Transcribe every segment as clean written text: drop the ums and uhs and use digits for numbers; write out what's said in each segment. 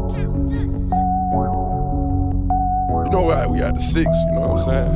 You know why we got the 6, you know what I'm saying?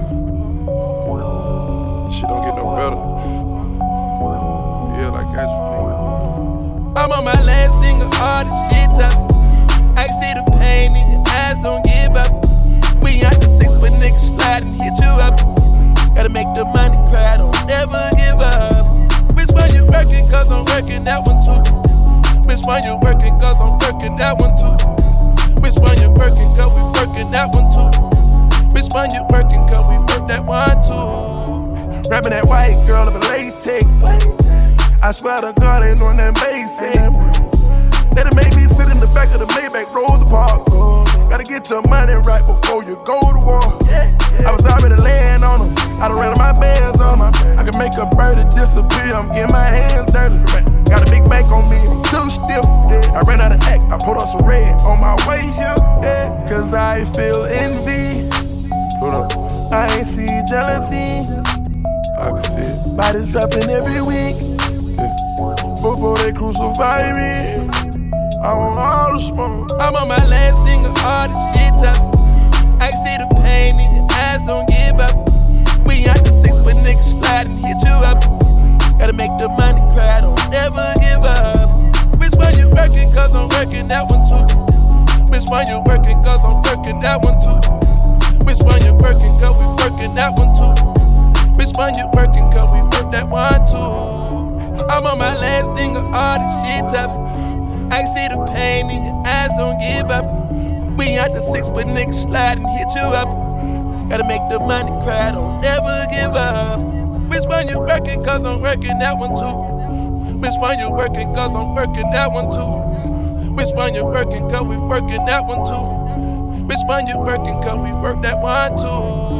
Shit don't get no better. Feel like I just I'm on my last single, all this shit tough. I can see the pain in your eyes, don't give up. We out the 6, but niggas slide and hit you up. Gotta make the money cry, don't never give up. Bitch, when you working, cause I'm working that one too. Bitch, when you working, cause I'm working that one too. Bitch, when you working, cause we working that one too. Bitch, when you working, cause we work that one too. Rapping that white girl of a latex. I swear to God, ain't on that basic. That'll make me sit in the back of the Maybach Rosa Park. Gotta get your money right before you go to war. I was already laying on them. I done ran my bands on them. I can make a birdie disappear. I'm getting my hands dirty. Got a big bank on me, I'm too stiff. I ran out of act, I put on some red on my way here. Cause I feel envy. I ain't see jealousy. I can see it. Bodies dropping every week. Before they crucify me, I want all the smoke. I'm on my last single, all this shit tough. I can see the pain in your eyes, don't give up. We out the 6, but niggas slide and hit you up. Gotta make the money cry, don't never give up. Bitch, when you working, cause I'm working that one too. Bitch, when you working, cause I'm working that one too. Bitch, when you working, cause we working that one too. Bitch, when you working, cause we work that one too. I'm on my last thing of all this shit tough. I can see the pain in your eyes, don't give up. We out the 6, but niggas slide and hit you up. Gotta make the money cry, don't never give up. Bitch, when you working, cause I'm working that one too. Bitch, when you working, cause I'm working that one too. Bitch, when you working, cause we working that one too. Bitch, when you working, cause we work that one too.